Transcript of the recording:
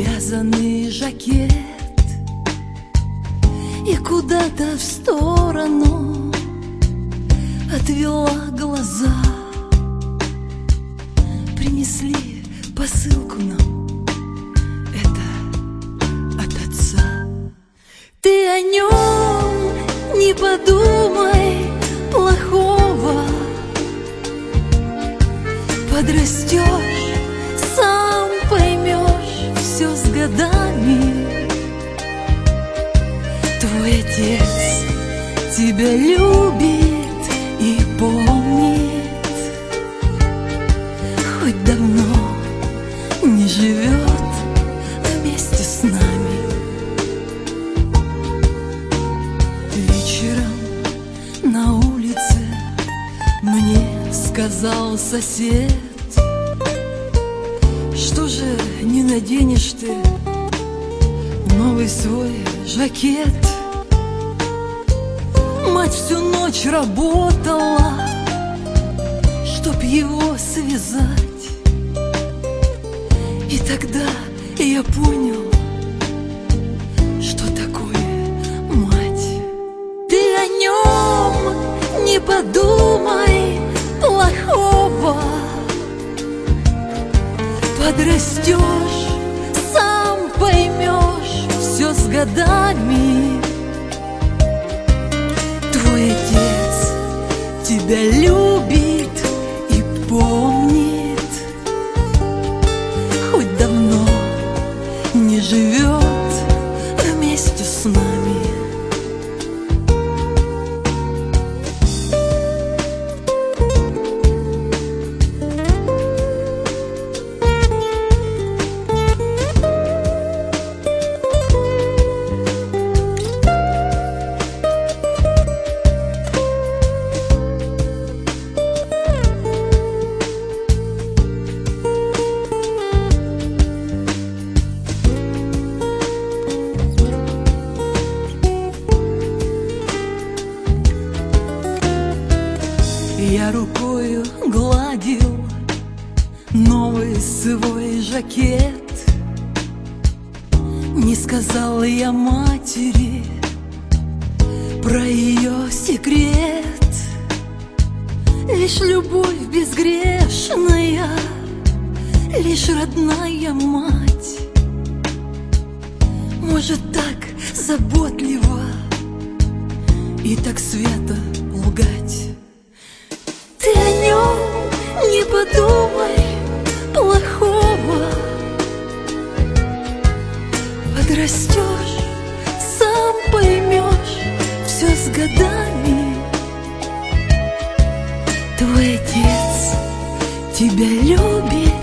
вязаный жакет и куда-то в сторону отвела глаза. Принесли посылку нам, это от отца. Ты о нем не подумай плохого, подрастешь, сам поймешь все с годами. Твой отец тебя любит и помнит, хоть давно не живет вместе с нами. Вечером на улице мне сказал сосед: что же не наденешь ты новый свой жакет? Мать всю ночь работала, чтоб его связать. И тогда я понял, что такое мать. Ты о нем не подумай плохого, подрастешь, сам поймешь все с годами. Твой отец тебя любит и помнит, хоть давно не живет вместе с нами. Я рукою гладил новый свой жакет. Не сказал я матери про ее секрет. Лишь любовь безгрешная, лишь родная мать может так заботливо и так свято лгать. Ты о нем не подумай плохого, подрастешь, сам поймешь все с годами. Твой отец тебя любит